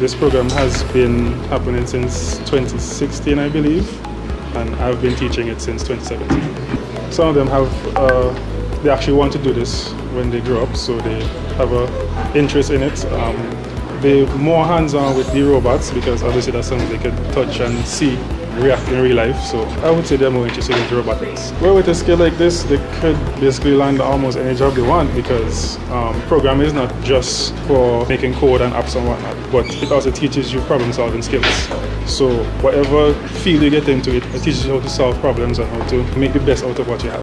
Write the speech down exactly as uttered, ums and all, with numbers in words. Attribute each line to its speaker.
Speaker 1: This program has been happening since twenty sixteen, I believe, and I've been teaching it since twenty seventeen. Some of them have, uh, they actually want to do this when they grow up, so they have an interest in it. Um, they're more hands-on with the robots because obviously that's something they can touch and see, react in real life. So I would say they're more interested in robotics. Well, with a skill like this, they could basically land almost any job they want because um, programming is not just for making code and apps and whatnot, but it also teaches you problem-solving skills. So whatever field you get into, it, it teaches you how to solve problems and how to make the best out of what you have.